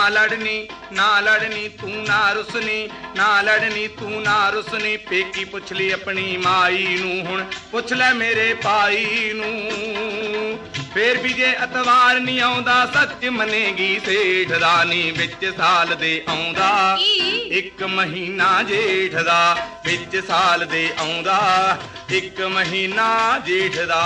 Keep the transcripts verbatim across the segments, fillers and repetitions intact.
लड़नी ना लड़नी तू ना रुसनी, ना लड़नी तू ना रुसनी। पेकी पुछ ली अपनी माई नू, हुण पुछ ले मेरे पाई नू। फिर भी जे अतवार नी आउंदा सच मनेगी सेठ दा नी, विच साल दे आउंदा एक महीना जेठ दा, विच साल दे आउंदा एक महीना जेठ दा।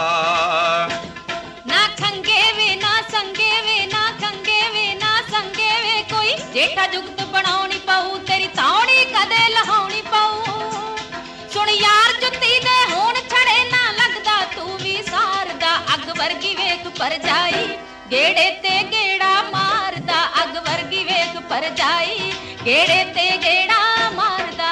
ना खंगे वे ना संगे वे, ना खंगे वे ना संगे वे, कोई जेठा जुगत बनाउणी पऊ, तेरी ताउणी कदे लहाउणी पऊ। सुन यार जुत्ती दे होण छड़े ना लगदा तू भी सारदा, अग वर्गी वेख पर जाई गेड़े ते गेड़ा मारदा, अग वर्गी वेख पर जाई गेड़े ते गेड़ा मारदा।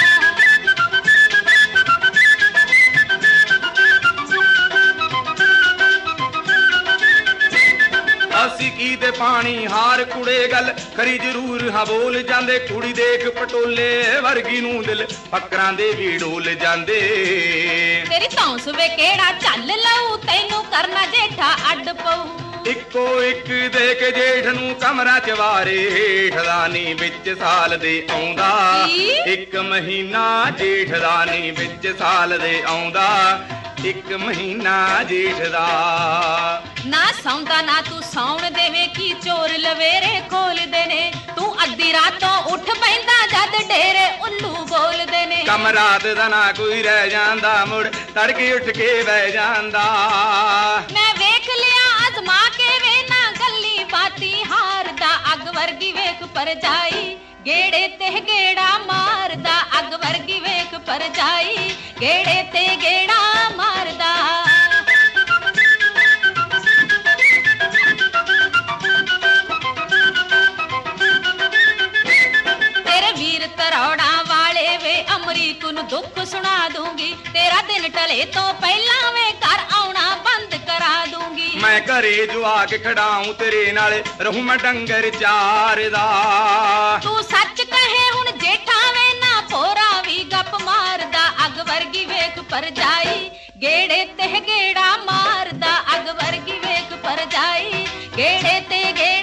असी की दे पानी हार कुड़े गल करी जरूर हाँ बोल जांदे, कुड़ी देख पटोले वर्गी नू दिल फकरां दे भी डोल जांदे। तेरी तौंस वे केड़ा चल लऊ, तैनू करना जेठा अड्ड पऊ। इको एक दे के जेठ नू कमरा चवारे हेठ दा नी, विच साल दे आउंदा एक महीना जेठ दा नी, विच साल दे आउंदा एक महीना जेठ दा। ना सौंदा ना तू सौण देवे, की चोर लवेरे खोल देने, तू अद्धी रातों उठ पैंदा जद डेरे उल्लू बोल देने। कम रात दा ना कोई रह जांदा, मुड़ तड़के उठ के बह जांदा। मैं वेख लिया आजमा के वे ना गल्ली बाती हारदा, अग वर्गी वेख पर जाई गेड़े ते गेड़ा मारदा, अग वर्गी वेख पर जाई गेड़े ते गेड़ा मारदा। तेरे वीर तरौड़ा वाले वे अमरीक नू दुख सुना दूंगी, तेरा दिन टले तो पहला वे घर आउणा बंद करा दूंगी। मैं घरे जो आके खड़ाऊं तेरे नाल रहूं मैं डंगर चारदा। तू सच कहे हुण जेठा वे ना भोरा भी गप मारदा, अग वर्गी वेख पर जाई गेड़े ते गेड़ा मारदा, अग वर्गी वेख पर जाई गेड़े ते गेड़ा